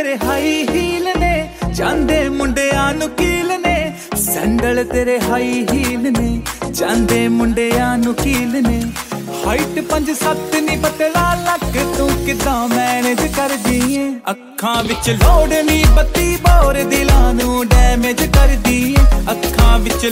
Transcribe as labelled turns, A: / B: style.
A: तेरे high heel ने ਜਾਂਦੇ ਮੁੰਡਿਆਂ ਨੂੰ ਕੀਲ ਨੇ ਸੈਂਡਲ ਤੇਰੇ ਹਾਈ ਹੀਲ ਨੇ ਜਾਂਦੇ ਮੁੰਡਿਆਂ ਨੂੰ ਕੀਲ ਨੇ ਹਾਈਟ 5'7" ਨੀ ਪਤਲਾ ਲੱਕ ਤੂੰ ਕਿਦਾਂ ਮੈਨੇਜ ਕਰਦੀ ਏ ਅੱਖਾਂ ਵਿੱਚ ਲੋੜ ਨੀ ਬੱਤੀ ਬੋਰ ਦਿਲਾਂ ਨੂੰ ਡੈਮੇਜ ਕਰਦੀ ਏ ਅੱਖਾਂ ਵਿੱਚ